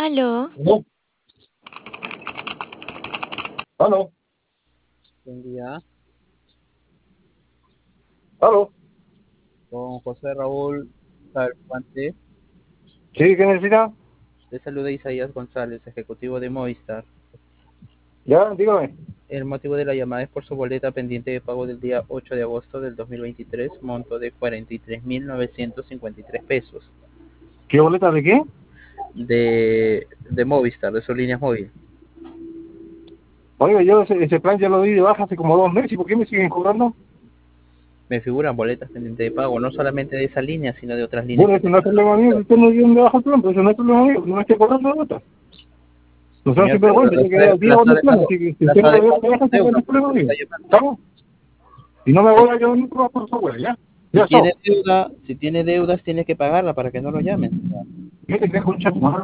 Aló, ¿No? ¿Aló? Buen día, ¿Aló? con José Raúl Salvante. ¿Sí? ¿Qué necesita? Te saluda Isaías González, ejecutivo de Movistar. Ya, dígame. El motivo de la llamada es por su boleta pendiente de pago del día 8 de agosto del 2023, monto de 43.953 pesos ¿Qué boleta de qué? de Movistar, de sus líneas móviles. Oiga, yo ese plan ya lo di de baja hace como 2 meses. ¿Y por qué me siguen cobrando? Me figuran boletas pendientes de pago, no solamente de esa línea, sino de otras líneas Bueno, que eso no es tengan. problema mío. Si usted no dio de baja el plan, pero eso no es problema mío. No me esté cobrando la boleta. No sean Señor, pero sinvergüenza. Yo quería 10 las horas ha de plan. dejado, Así que si las usted ha no lo dio dejado de baja, con eso no deuda, es por problema eso me mío. está llamando. ¿Estamos? Si no me voy a yo nunca por su abuela, ¿ya? Ya Si está. tiene deuda, si tiene deudas, tiene que pagarla para que no lo llamen. Mire, dejo un chat.